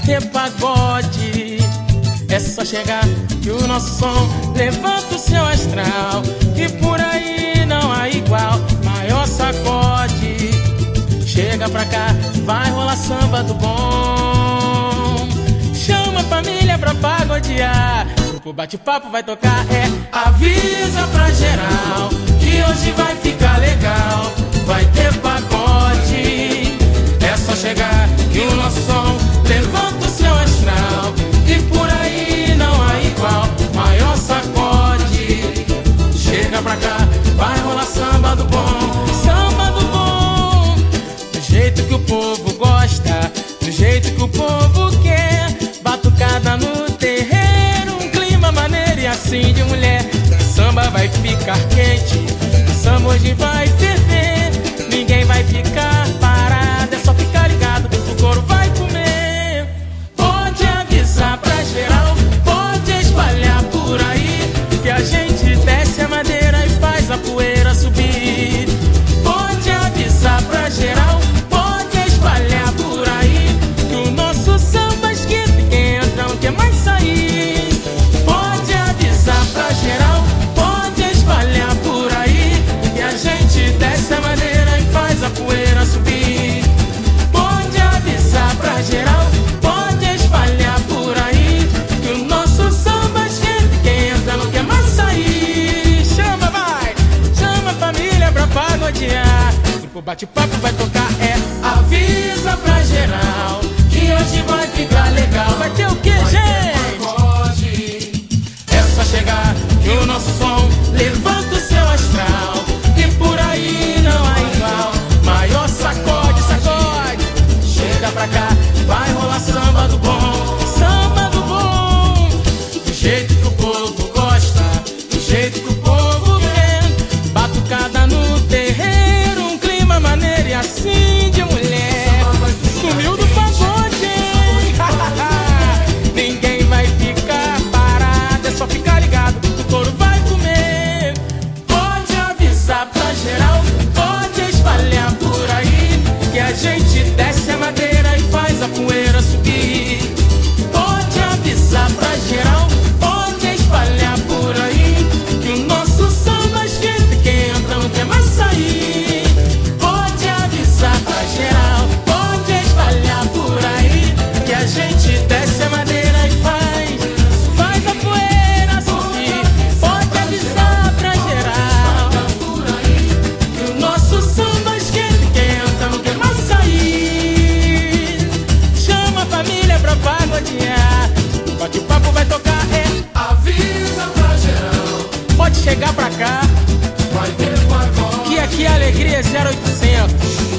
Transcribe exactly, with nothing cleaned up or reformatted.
ter pagode. É só chegar que o nosso som levanta o seu astral, e por aí não há igual, maior sacode. Chega pra cá, vai rolar samba do bom. Chama a família pra pagodear, grupo bate-papo vai tocar. É, avisa pra geral que hoje vai ficar legal, vai ter pagode. É só chegar que o nosso som levanta o seu astral, e por aí não há igual, maior sacode. Chega pra cá, vai rolar samba do bom. Samba do bom, do jeito que o povo gosta, do jeito que o povo quer. Batucada no terreiro, um clima maneiro e assim de mulher. O samba vai ficar quente, o samba hoje vai ferver. Ninguém vai ficar parado, é só ficar ligado, o couro vai comer. Pode avisar pra geral, pode espalhar por aí, que a gente desce a madeira e faz a poeira subir. Pode avisar pra geral, pode espalhar por aí, que o nosso samba esquenta e quem entra não quer mais sair. Pode avisar pra geral, pode espalhar por aí, que a gente desce a madeira e faz a poeira subir. Pode avisar pra geral, pode espalhar por aí, que o nosso samba esquenta e quem entra não quer mais sair. Chama, vai, chama a família pra pagodear, grupo bate-papo vai tocar. É, avisa pra geral que hoje vai ficar legal. Vai ter o que, gente? É só chegar que o nosso som levanta o seu astral, e por aí não há igual, maior sacode, sacode. Chega pra cá, vai rolar samba do bom. Samba do bom, do jeito que o povo gosta, do jeito que o povo quer. Batucada no terreiro, um clima maneiro e assim de mulher. Sumiu do pagode, hein? Ninguém vai ficar parado, é só ficar ligado, o couro vai comer. Pode avisar pra geral, pode espalhar por aí, que a gente desce a madeira e faz a poeira subir. Pode avisar pra geral, pode espalhar por aí, que o nosso samba esquenta e quem entra não quer mais sair. Pode avisar pra geral, pode espalhar por aí, que a gente desce a madeira e faz, faz a poeira subir. Pode avisar pra geral, que o nosso samba esquenta e quem entra não quer mais sair. Chama a família pra pagodear, bate-papo vai tocar. É, Avisa pra geral, pode chegar pra cá, vai ter pagode. que aqui a alegria é zero oitocentos.